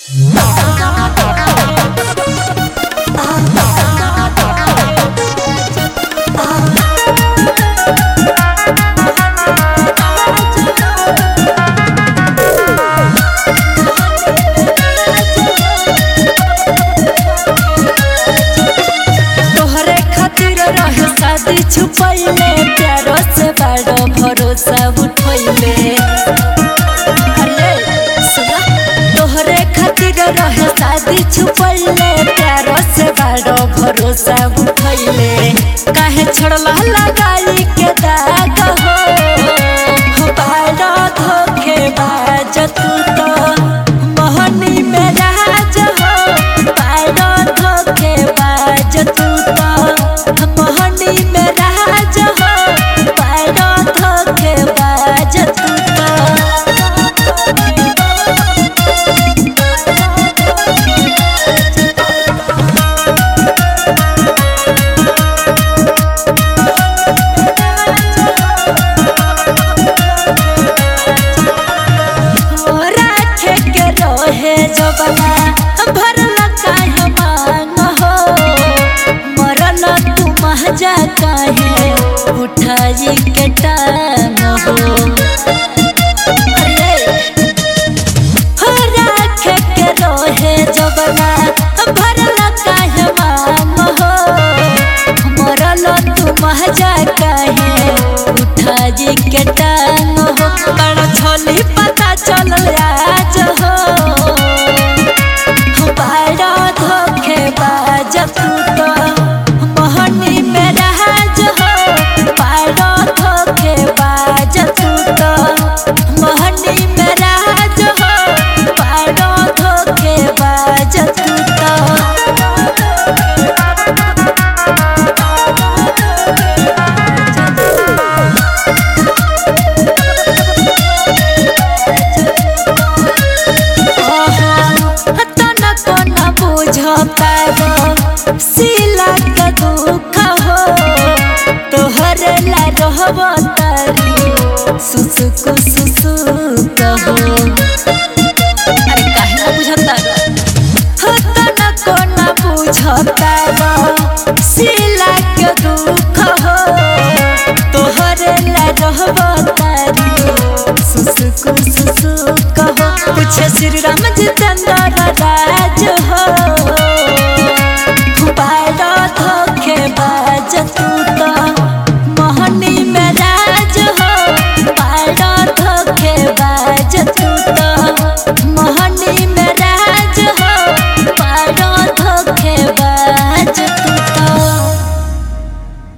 छुपैले प्यारो से बड़ो भरोसा उठैले सुना तोहरे खातिर रहे शादी छुपैले प्यारो से बड़ो भरोसा उठैले काहे छोड़ला लगाई के दाग हो बड़ो धोखेबाज तू तो मोहनी में राज हो बड़ो धोखेबाज तू तो मोहनी में जबना भरला काहे मांग हो मरल तू महजा काहे उठाई के टांग हो राखे के रोहे जबना भरला काहे मांग हो मरल तू महजा काहे उठाई के टांग हो बड़ा छली पता चल आज हो तू तो मोहनी में राज हो बड़ो धोखेबाज तू तो मोहनी में राज हो बड़ो धोखेबाज तू तो सिला के दुख हो तोहरे ला रहब तारी सुसुक सुसुक हो अरे काहे ना बुझता हो तना को ना बुझता सिला के दुख हो तोहरे ला रहब तारी सुसुक सुसुक हो पूछे श्री राम जी